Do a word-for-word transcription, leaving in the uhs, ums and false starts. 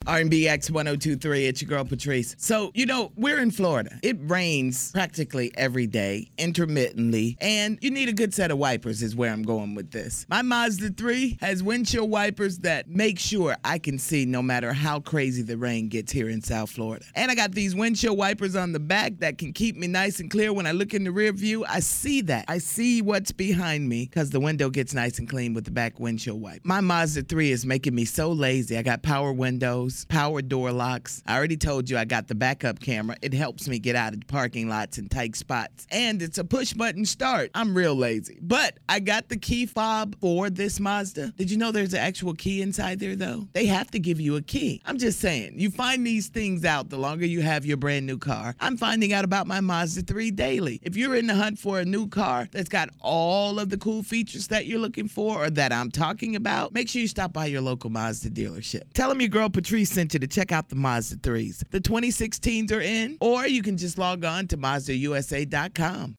R and B X one oh two point three, it's your girl Patrice. So, you know, we're in Florida. It rains practically every day, intermittently, and you need a good set of wipers is where I'm going with this. My Mazda three has windshield wipers that make sure I can see no matter how crazy the rain gets here in South Florida. And I got these windshield wipers on the back that can keep me nice and clear. When I look in the rear view, I see that. I see what's behind me because the window gets nice and clean with the back windshield wipe. My Mazda three is making me so lazy. I got power windows, power door locks. I already told you I got the backup camera. It helps me get out of parking lots and tight spots. And it's a push button start. I'm real lazy. But I got the key fob for this Mazda. Did you know there's an actual key inside there though? They have to give you a key. I'm just saying, you find these things out the longer you have your brand new car. I'm finding out about my Mazda three daily. If you're in the hunt for a new car that's got all of the cool features that you're looking for or that I'm talking about, make sure you stop by your local Mazda dealership. Tell them your girl Patrice sent you to check out the Mazda threes. The twenty sixteens are in, or you can just log on to Mazda U S A dot com.